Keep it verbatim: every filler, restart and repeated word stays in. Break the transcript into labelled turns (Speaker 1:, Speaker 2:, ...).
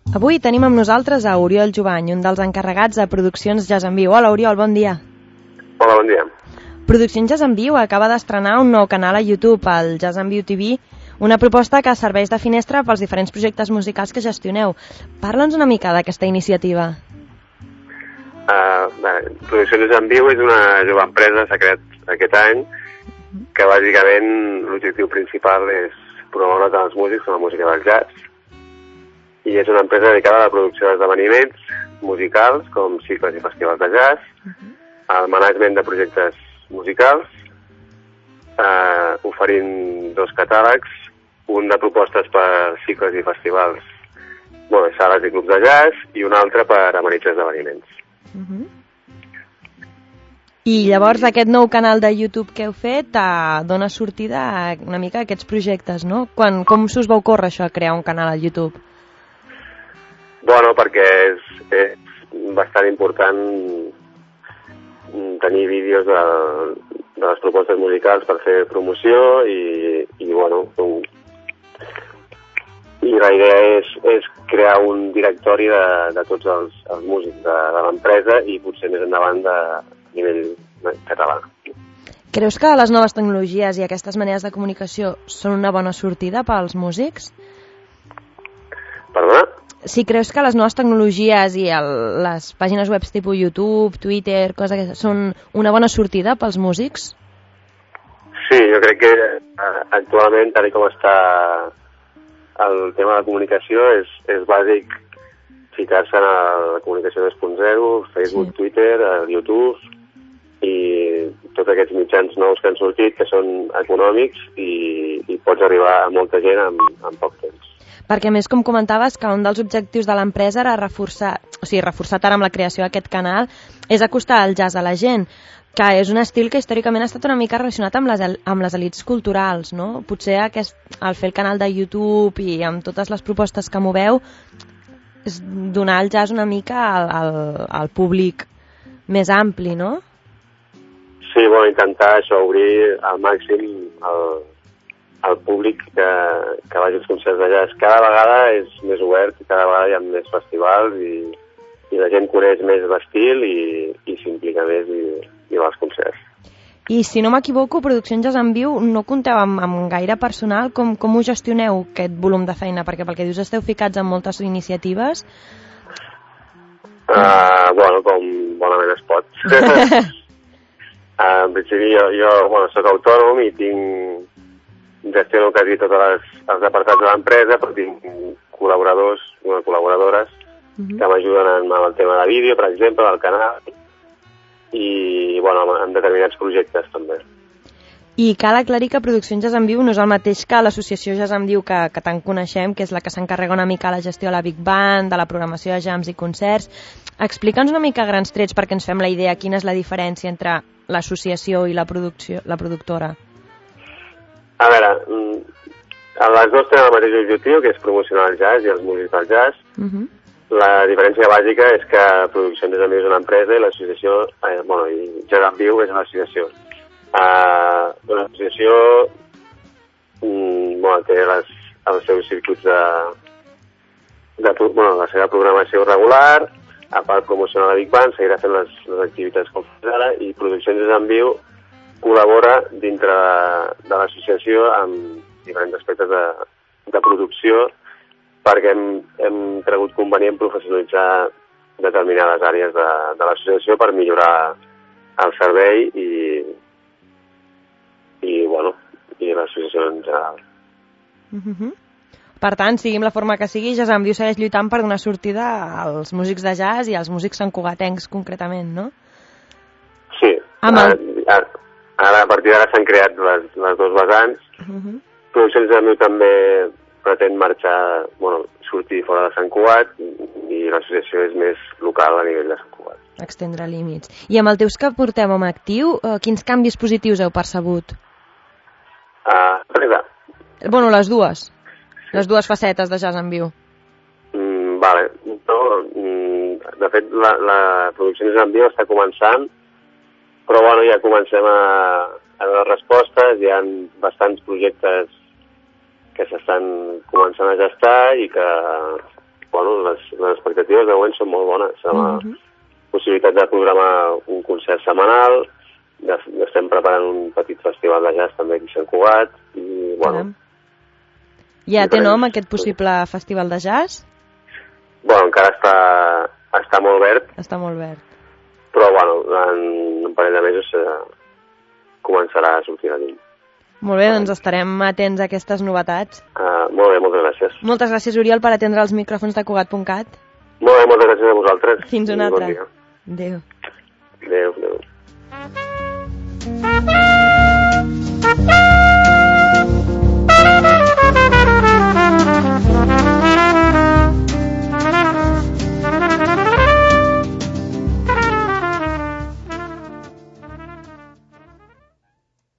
Speaker 1: Avui tenim amb nosaltres a Oriol Jovany, un dels encarregats de Produccions Jazz en Viu. Hola, Oriol, bon dia.
Speaker 2: Hola, bon dia.
Speaker 1: Produccions Jazz en Viu acaba d'estrenar un nou canal a YouTube, el Jazz en Viu T V, una proposta que serveix de finestra pels diferents projectes musicals que gestioneu. Parla'ns una mica d'aquesta iniciativa.
Speaker 2: Uh, bé, Produccions en Viu és una jove empresa, s'ha creat aquest any, que bàsicament l'objectiu principal és promoure els músics amb la música del jazz, i és una empresa dedicada a la producció d'esdeveniments musicals, com cicles i festivals de jazz, al management de projectes musicals, eh, oferint dos catàlegs, un de propostes per cicles i festivals, bueno, sales i clubs de jazz, i un altre per amenitzar esdeveniments.
Speaker 1: Uh -huh. I llavors aquest nou canal de YouTube que heu fet eh, dona sortida una mica a aquests projectes, no? Quan, com s'us va ocórrer això, crear un canal al YouTube?
Speaker 2: Bueno, perquè és, és bastant important tenir vídeos de, de les propostes musicals per fer promoció i, i bueno, un, i la idea és, és crear un directori de, de tots els, els músics de, de l'empresa i potser més endavant de nivell català.
Speaker 1: Creus que les noves tecnologies i aquestes maneres de comunicació són una bona sortida pels músics?
Speaker 2: Perdona?
Speaker 1: Si creus que les noves tecnologies i el, les pàgines web tipus YouTube, Twitter, coses que són una bona sortida pels músics?
Speaker 2: Sí, jo crec que actualment, tal com està el tema de la comunicació, és, és bàsic ficar-se en la comunicació dos punt zero, Facebook, sí. Twitter, YouTube i tots aquests mitjans nous que han sortit, que són econòmics i, i pots arribar a molta gent en, en poc temps.
Speaker 1: Perquè, a més, com comentaves, que un dels objectius de l'empresa era reforçar, o sigui, reforçat ara amb la creació d'aquest canal, és acostar el jazz a la gent, que és un estil que històricament ha estat una mica relacionat amb les, amb les elites culturals, no? Potser aquest, al fer el canal de YouTube i amb totes les propostes que moveu, és donar el jazz una mica al, al, al públic més ampli, no?
Speaker 2: Sí, bueno, intentar això, obrir al màxim el, el públic que, que vagi als concerts de jazz. Cada vegada és més obert, cada vegada hi ha més festivals i, i la gent coneix més l'estil i, i s'implica més i, i va als concerts.
Speaker 1: I si no m'equivoco, Produccions Jazz en Viu no compteu amb, amb gaire personal. Com, com ho gestioneu, aquest volum de feina? Perquè pel que dius esteu ficats en moltes iniciatives.
Speaker 2: Uh, bueno, com bonament es pot. Uh, en principi jo, jo bueno, soc autònom i tinc, gestiono quasi tots els apartats de l'empresa, però tinc col·laboradors, bueno, col·laboradores uh -huh. que m'ajuden en, en el tema de vídeo, per exemple, del canal, i bueno, en determinats projectes també.
Speaker 1: I cal aclarir que Produccions Jazz en Viu no és el mateix que l'associació Jazz en Viu que, que tant coneixem, que és la que s'encarrega una mica de la gestió de la Big Band, de la programació de jams i concerts. Explica'ns una mica a grans trets perquè ens fem la idea quina és la diferència entre l'associació i la, producció, la productora.
Speaker 2: A veure, les dues tenen el mateix objectiu, que és promocionar el jazz i els músics del jazz. Uh-huh. La diferència bàsica és que Produccions Jazz en Viu és una empresa i l'associació, eh, bueno, i Jazz en Viu és una associació. Uh, una associació mm, bueno, té les, els seus circuits de, de bueno, la seva programació regular, a part promocionar la Big Band, seguirà fent les, les activitats com fins ara, i Produccions Jazz en Viu col·labora dintre de, de l'associació amb diferents aspectes de, de producció perquè hem, hem cregut convenient professionalitzar determinades àrees de, de l'associació per millorar el servei i i, bueno, i l'associació en general.
Speaker 1: Uh-huh. Per tant, sigui amb la forma que sigui, Jazz en Viu segueix lluitant per donar sortida als músics de jazz i als músics santcugatencs, concretament, no?
Speaker 2: Sí.
Speaker 1: Amb el...
Speaker 2: Ara, ara, a partir d'ara s'han creat les, les dos vessants. Uh-huh. Produccions Jazz en Viu també pretén marxar, bueno, sortir fora de Sant Cugat i l'associació és més local a nivell de Sant Cugat.
Speaker 1: Extendre límits. I amb el temps que portem en actiu, eh, quins canvis positius heu percebut?
Speaker 2: Uh, clar.
Speaker 1: Bueno, les dues. Les dues facetes de Jazz en Viu.
Speaker 2: Mm, vale. No, mm, de fet, la, la producció de Jazz en Viu està començant, però bueno, ja comencem a, a donar respostes, hi ha bastants projectes que s'estan començant a gestar i que, bueno, les, les expectatives de moment són molt bones. Amb la uh-huh. possibilitat de programar un concert setmanal, de, estem preparant un petit festival de jazz també aquí a Sant Cugat, i bueno...
Speaker 1: Caram. Ja té nom aquest possible festival de jazz?
Speaker 2: Bueno, encara està, està molt verd.
Speaker 1: Està molt verd.
Speaker 2: Però, bueno, en un parell de mesos eh, començarà a sortir de dins.
Speaker 1: Molt bé, doncs estarem atents a aquestes novetats.
Speaker 2: Uh, molt bé, moltes gràcies.
Speaker 1: Moltes gràcies, Oriol, per atendre els micròfons de Cugat punt cat.
Speaker 2: Molt bé, moltes gràcies a vosaltres.
Speaker 1: Fins una altra.
Speaker 2: Bon dia.
Speaker 1: Adéu.
Speaker 2: Adéu, adéu.